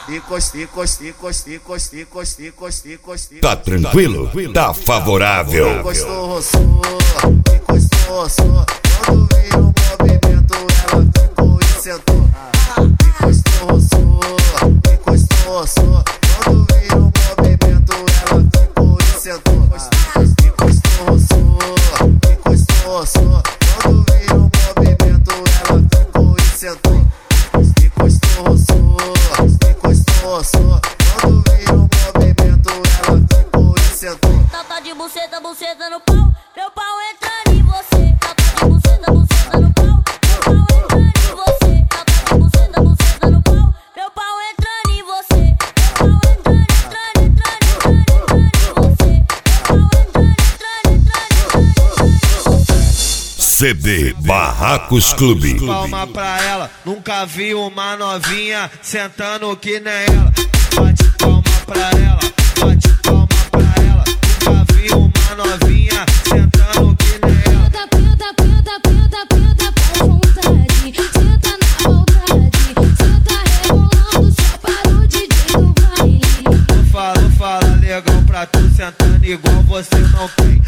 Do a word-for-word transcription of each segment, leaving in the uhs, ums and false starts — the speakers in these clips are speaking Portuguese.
encosta, encosta, encosta, encosta, encosta, encosta, encosta. Tá tranquilo? Tá favorável. Encostou, roçou, encostou, roçou. Quando veio o movimento, ela ficou e sentou. Encostou, roçou, encostou, roçou. Quando veio o movimento, ela ficou e sentou. Encostou, roçou, encostou, roçou. Quando veio o movimento, ela ficou e sentou. Encostou, roçou, encostou, roçou. Quando veio o movimento, ela ficou e sentou. Tata de buceta, buceta no pau, meu pau entrando em você. Tata de buceta, buceta no pau, meu pau entrando em você. Tata de buceta, buceta no pau, meu pau entrando em você. Meu pau entrando, entrando, entrando, entrando em você. Meu pau entrando, entrando, entrando, entrando em você. C D Barracos Clube. Palma pra ela, nunca vi uma novinha sentando que nem ela. Bate palma pra ela, bate palma pra ela. Nunca vi uma novinha sentando que nem ela. Penta, penta, penta, penta, penta com vontade. Senta na maldade, senta rebolando só para o D J do baile. Não fala, fala, legal pra tu sentando igual você não tem.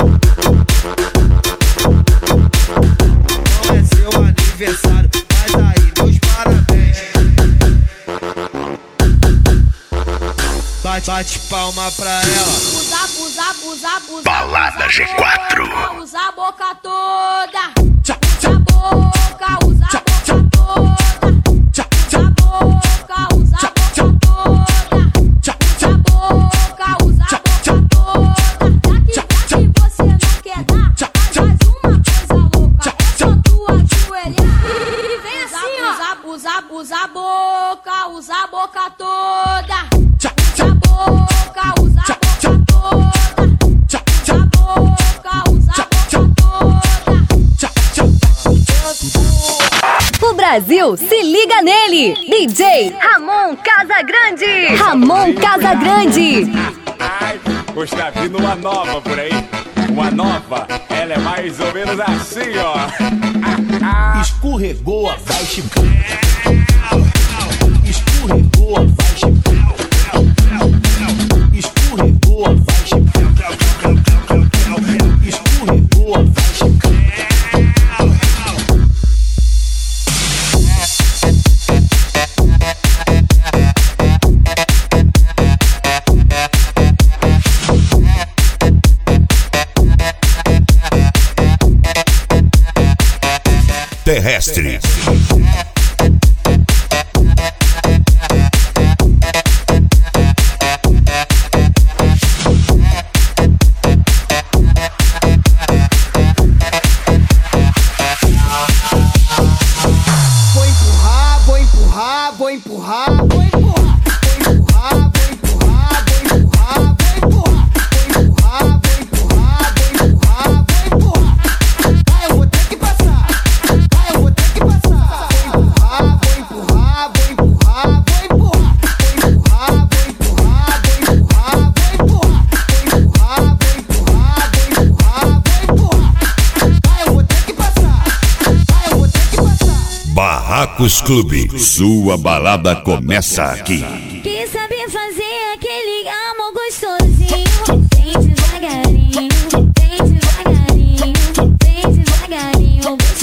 Não é seu aniversário, mas aí meus parabéns. Bate, bate palma pra ela. Usa, usa, usa, usa. Balada G quatro. Usa a boca toda. Usa a boca, usa a boca toda. Usa a boca, usa a boca toda. Usa a boca, usa a boca toda. Já que, já que você não quer dar, faz uma coisa louca. É só tu ajoelhar e vem assim, ó. Usa, usa, usa a boca, usa a boca toda. Usa a boca, usa a boca toda. Usa a boca, usa a boca toda. O Brasil se liga nele. D J Ramon Casagrande. Ramon Casagrande. Está vindo uma nova por aí. Uma nova, ela é mais ou menos assim, ó. Escorregou, vai chipar. Escorregou, vai chipar. Escorregou, vai chipar. Escorregou, vai chipar. Terrestre. Vou empurrar, vou empurrar, vou empurrar, vou empurrar, vou empurrar, vou empurrar, vou empurrar, vou empurrar, vou empurrar, vou empurrar, vou empurrar. Ah, eu vou ter que passar. Ah, eu vou ter que passar. Vou empurrar, vou empurrar, vou empurrar, vou empurrar, vou empurrar, vou empurrar, vou empurrar, vou empurrar, vou empurrar, vou empurrar, vou empurrar, vou empurrar. Ah, eu vou ter que passar. Ah, eu vou ter que passar. Barracos Clube. Sua balada começa aqui. Quem sabe fazer aquele amor gostosinho? Vem devagarinho, vem devagarinho, vem devagarinho.